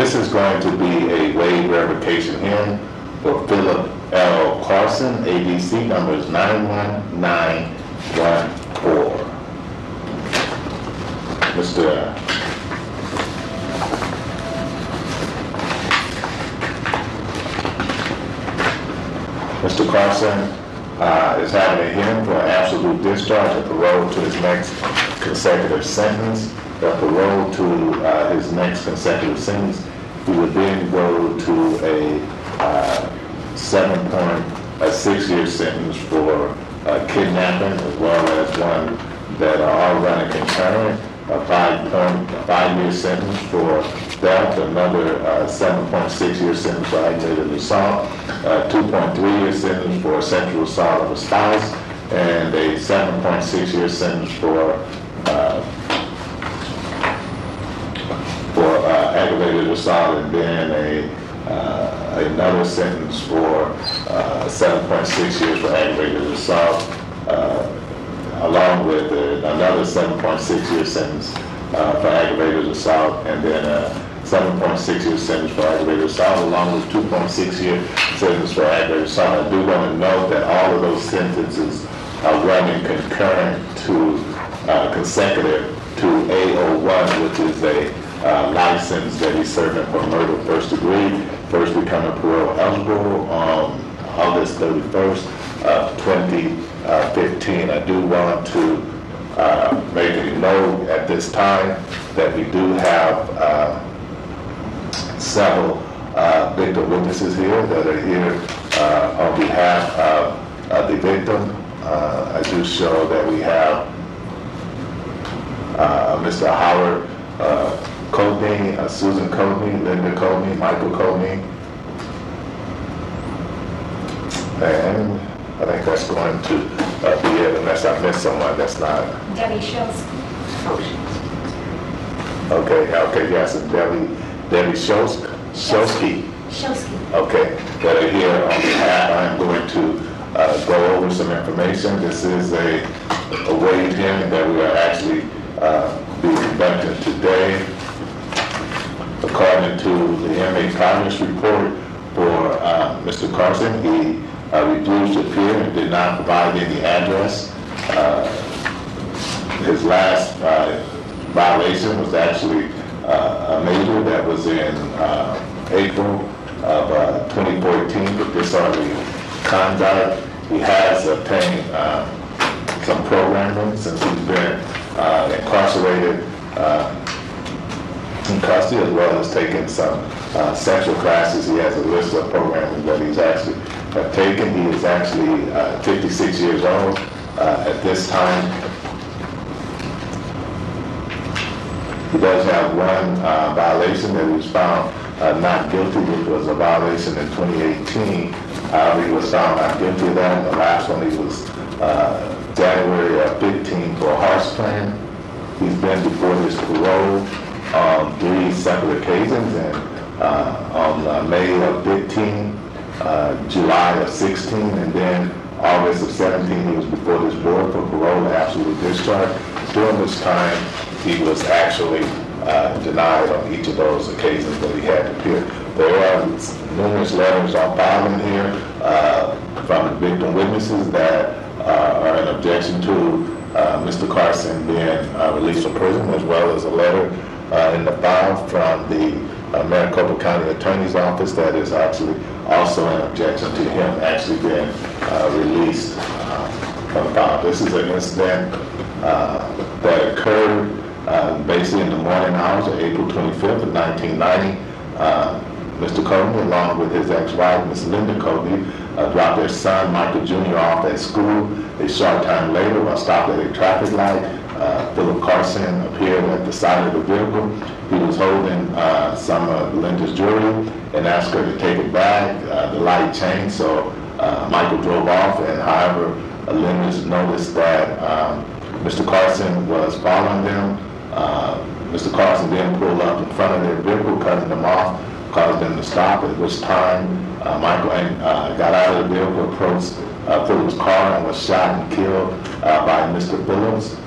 this is going to be a waive revocation hearing for Philip L. Carson. ABC number is 91914. Mr. Carson is having a hearing for absolute discharge of parole to his next consecutive sentence. The parole to his next consecutive sentence, he would then go to a 6-year sentence for kidnapping, as well as one that are all running concurrent, a 5-year sentence for theft, another 7.6-year sentence for aggravated assault, 2.3-year sentence for sexual assault of a spouse, and a 7.6-year sentence for aggravated assault, and then another sentence for 7.6 years for aggravated assault, along with another 7.6-year sentence for aggravated assault, and then a 7.6-year sentence for aggravated assault, along with 2.6-year sentence for aggravated assault. I do want to note that all of those sentences are running concurrent to consecutive to A01, which is a license that he's serving for murder first degree, first becoming parole eligible on August 31st, 2015. I do want to make a note at this time that we do have several victim witnesses here that are here on behalf of the victim. I do show that we have Mr. Howard Courtney, Susan Courtney, Linda Courtney, Michael Courtney, and I think that's going to be it, unless I missed someone that's not. Debbie Shulsky. Okay, yes, and Debbie Shulsky. Okay, that are here on behalf. I'm going to go over some information. This is a waived hearing that we are actually be conducting today. According to the inmate progress report for Mr. Carson, he refused to appear and did not provide any address. His last violation was actually a major that was in April of 2014 for disorderly conduct. He has obtained some programming since he's been incarcerated in custody, as well as taking some sexual classes. He has a list of programming that he's actually taken. He is actually 56 years old at this time. He does have one violation that he was found not guilty, which was a violation in 2018. He was found not guilty of that, and the last one he was January 15 for a horse plan. He's been before his parole on 3 separate occasions, and on May of 15, July of 16, and then August of 17, he was before this board for parole and absolute discharge. During this time, he was actually denied on each of those occasions that he had to appear. There are numerous letters on file in here from the victim witnesses that are in objection to Mr. Carson being released from prison, as well as a letter in the file from the Maricopa County Attorney's Office that is actually also in objection to him actually being released from the file. This is an incident that occurred basically in the morning hours of April 25th of 1990. Mr. Courtney, along with his ex-wife, Ms. Linda Courtney, dropped their son, Michael Jr., off at school. A short time later, while stopped at a traffic light, Philip Carson appeared at the side of the vehicle. He was holding some of Linda's jewelry and asked her to take it back. The light changed, so Michael drove off, and however, Linda noticed that Mr. Carson was following them. Mr. Carson then pulled up in front of their vehicle, cutting them off, caused them to stop, at which time Michael got out of the vehicle, approached Philip's car, and was shot and killed by Mr.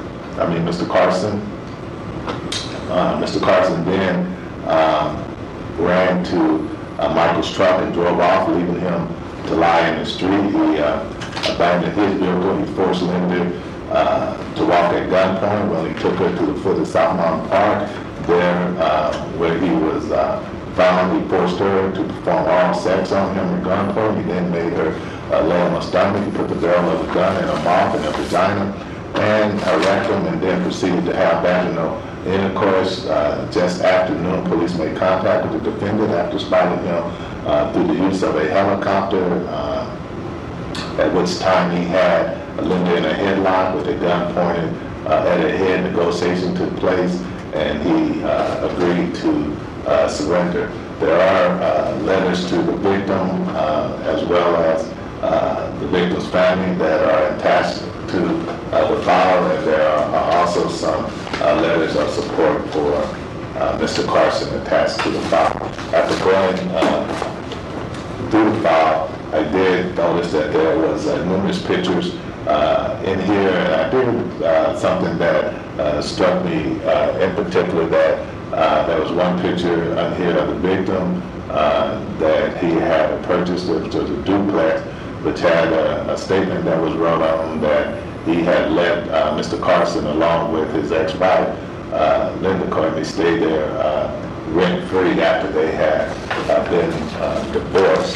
Carson. Mr. Carson then ran to Michael's truck and drove off, leaving him to lie in the street. He abandoned his vehicle. He forced Linda to walk at gunpoint when he took her to the foot of South Mountain Park. There, where he was found, he forced her to perform oral sex on him at gunpoint. He then made her lay on her stomach. He put the barrel of the gun in her mouth and her vagina and her rectum, and then proceeded to have vaginal intercourse. Just after noon, police made contact with the defendant after spotting him through the use of a helicopter, at which time he had Linda in a headlock with a gun pointed at her head. Negotiation took place, and he agreed to surrender. There are letters to the victim as well as the victim's family that are attached to the file, and there are also some letters of support for Mr. Carson attached to the file. After going through the file, I did notice that there was numerous pictures in here, and I did something that struck me in particular, that there was one picture on here of the victim that he had purchased. It was a duplex, which had a statement that was wrote on that he had let Mr. Carson, along with his ex-wife, Linda Courtney, stay there rent-free after they had been divorced.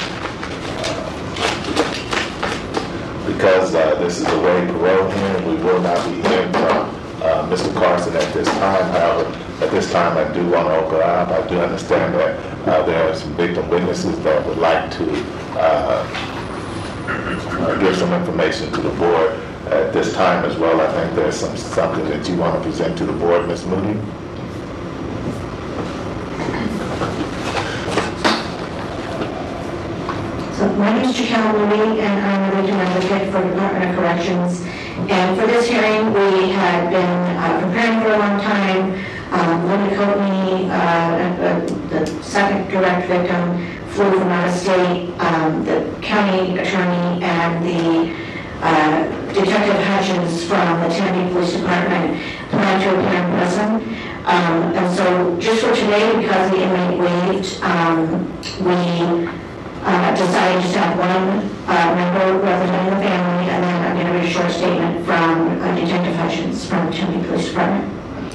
Because this is a way parole hearing, we will not be hearing from Mr. Carson at this time. However, at this time, I do want to open up. I do understand that there are some victim witnesses that would like to give some information to the board at this time as well. I think there's something that you want to present to the board, Ms. Moody. So my name is Jaquel Moody, and I'm the regional advocate for Department of Corrections. And for this hearing, we had been preparing for a long time. Linda Courtney, the second direct victim, flew from out of state. The county attorney and the Detective Hutchins from the Tempe Police Department planned to appear in person. And so just for today, because the inmate waived, we decided just to have one member representing the family, and then I'm going to read a short statement from Detective Hutchins from the Tempe Police Department.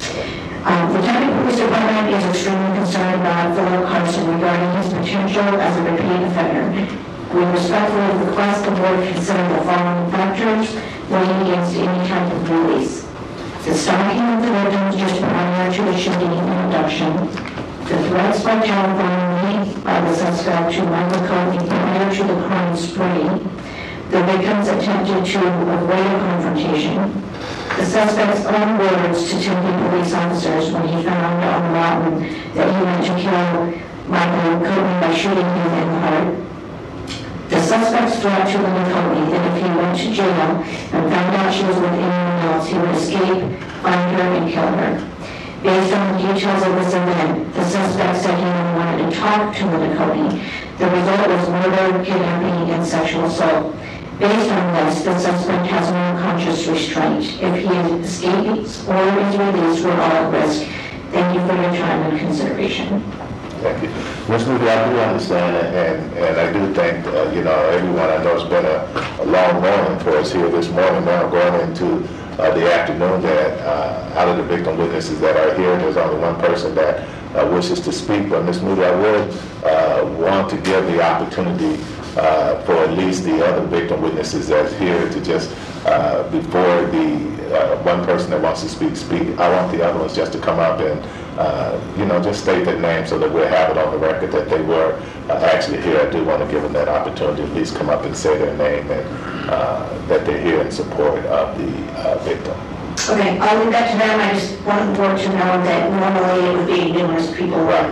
The Tempe Police Department is extremely concerned about Philip Carson regarding his potential as a repeat offender. We respectfully request the board consider the following factors weighing against any type of release: the stalking of the victims just prior to the shooting and abduction, the threats by telephone made by the suspect to Michael Courtney prior to the crime spree, the victims attempted to avoid a confrontation, the suspect's own words to Tempe police officers when he found on the mountain that he meant to kill Michael Courtney by shooting him in the heart, the suspect's threat to Linda Courtney that if he went to jail and found out she was with anyone else, he would escape, find her, and kill her. Based on the details of this event, the suspect said he only wanted to talk to Linda Courtney. The result was murder, kidnapping, and sexual assault. Based on this, the suspect has no conscious restraint. If he escapes or is released, we're all at risk. Thank you for your time and consideration. Thank you. Ms. Moody, I do understand, and I do think, everyone, I know it's been a long morning for us here this morning, now going into the afternoon, that out of the victim witnesses that are here, there's only one person that wishes to speak. But Ms. Moody, I would want to give the opportunity for at least the other victim witnesses that's here to just, before the one person that wants to speak. I want the other ones just to come up and, just state their name so that we'll have it on the record that they were actually here. I do want to give them that opportunity, at least come up and say their name and that they're here in support of the victim. Okay, I'll leave that to them. I just want the board to know that normally it would be numerous people. Right.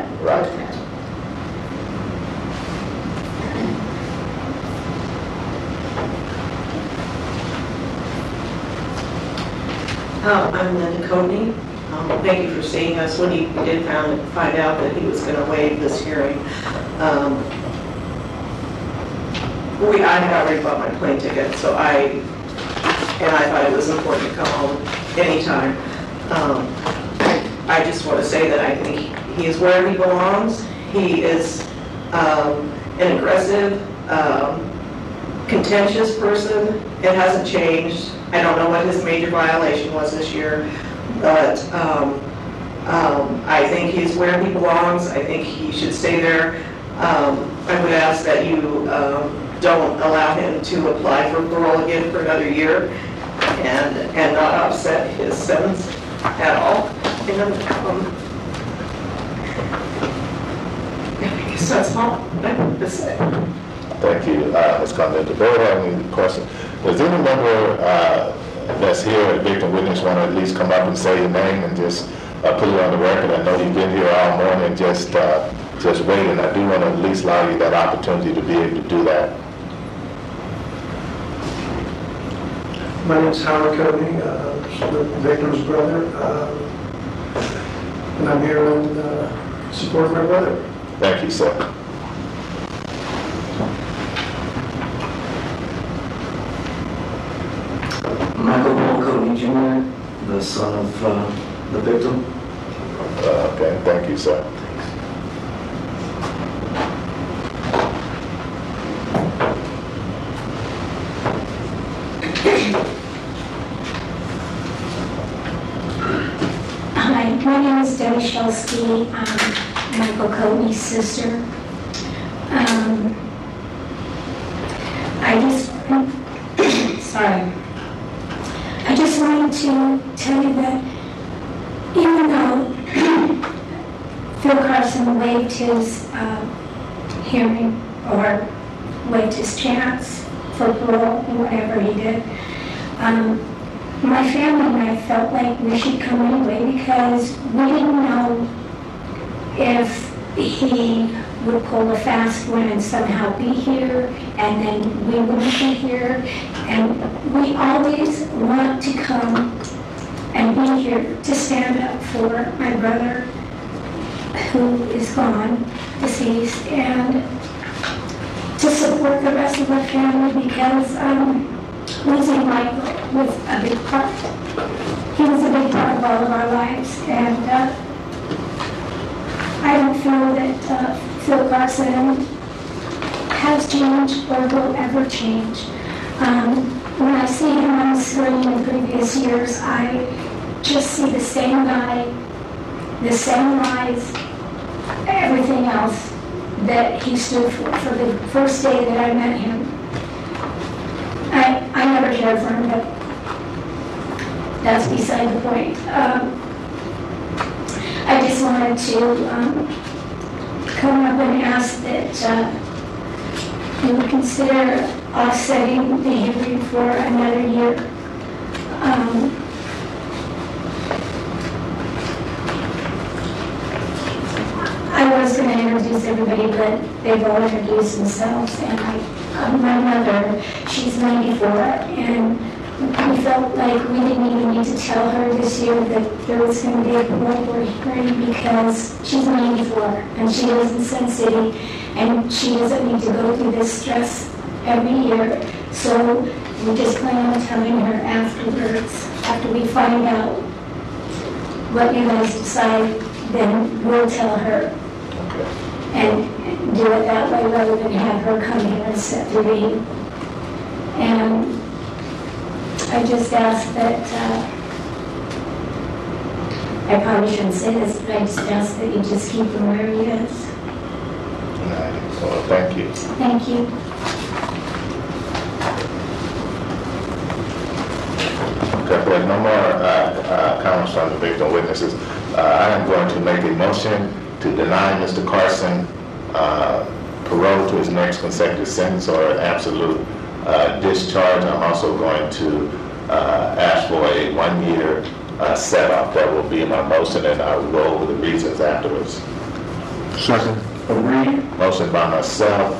I'm Linda Courtney. Thank you for seeing us. When he did find out that he was going to waive this hearing, I had already bought my plane ticket, so I thought it was important to come home anytime. I just want to say that I think he is where he belongs. He is an aggressive, contentious person. It hasn't changed. I don't know what his major violation was this year, but I think he's where he belongs. I think he should stay there. I would ask that you don't allow him to apply for parole again for another year and not offset his sentence at all. And I guess that's all I have to say. Thank you, Ms. Condon. Do you have any questions? Does any member that's here, a victim witness, want to at least come up and say your name and just put it on the record? I know you've been here all morning just waiting. I do want to at least allow you that opportunity to be able to do that. My name is Howard Cody, the victim's brother, and I'm here in support of my brother. Thank you, sir. Michael Paul Cody Jr., the son of the victim. Okay, thank you, sir. Hi, my name is Debbie Shelsky. I'm Michael Cody's sister. I just wanted to tell you that even though Phil Carson waived his hearing or waived his chance for parole or whatever he did, my family and I felt like we should come anyway because we didn't know if he would pull a fast one and somehow be here, and then we wouldn't be here. And we always want to come and be here to stand up for my brother who is gone, deceased, and to support the rest of our family because losing Michael was a big part. He was a big part of all of our lives, and I don't feel that Phil Carson has changed or will ever change. When I see him on the screen in previous years, I just see the same guy, the same lies, everything else that he stood for the first day that I met him. I never cared for him, but that's beside the point. I just wanted to come up and ask that you would consider offsetting the hearing for another year. I was going to introduce everybody, but they've all introduced themselves. And my mother, she's 94, and we felt like we didn't even need to tell her this year that there was going to be a parole board hearing because she's 94 and she lives in Sun City and she doesn't need to go through this stress every year. So we just plan on telling her afterwards, after we find out what you guys decide, then we'll tell her and do it that way rather than have her come here and set the reading. And I just ask that, I probably shouldn't say this, but I just ask that you just keep him where he is. Well, thank you. Thank you. Okay, if there's no more comments from the victim witnesses, I am going to make a motion to deny Mr. Carson parole to his next consecutive sentence or an absolute discharge. I'm also going to ask for a 1-year set-off. That will be in my motion, and I will go over the reasons afterwards. Second. Agreed. Motion by myself.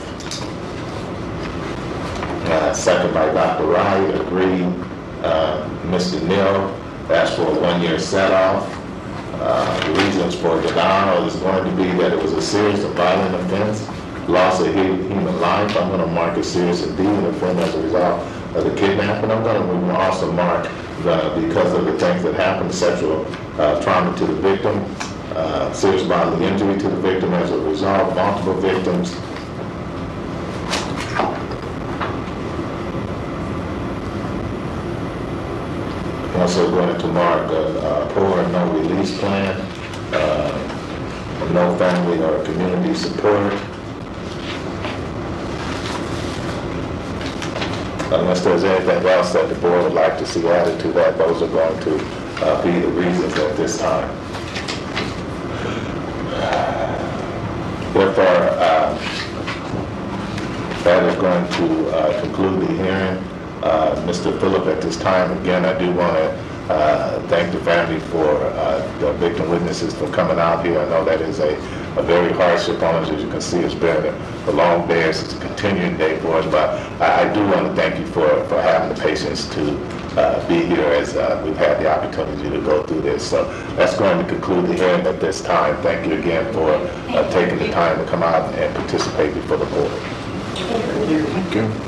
Second by Dr. Wright. Agreed. Mr. Neal asked for a 1-year set-off. The reasons for denial is going to be that it was a serious and violent offense, loss of human life. I'm going to mark a serious and deviant offense as a result of the kidnapping. I'm going to also mark because of the things that happened, sexual trauma to the victim. serious bodily injury to the victim as a result of multiple victims. Also going to mark a poor no release plan, no family or community support. Unless there's anything else that the board would like to see added to that, those are going to be the reasons at this time. Therefore, that is going to conclude the hearing. Mr. Phillip, at this time, again, I do want to thank the family for the victim witnesses for coming out here. I know that is a very hardship on us. As you can see, it's been a long day. It's a continuing day for us, but I do want to thank you for having the patience to be here as we've had the opportunity to go through this. So that's going to conclude the hearing at this time. Thank you again for taking the time to come out and participate before the board. Thank you.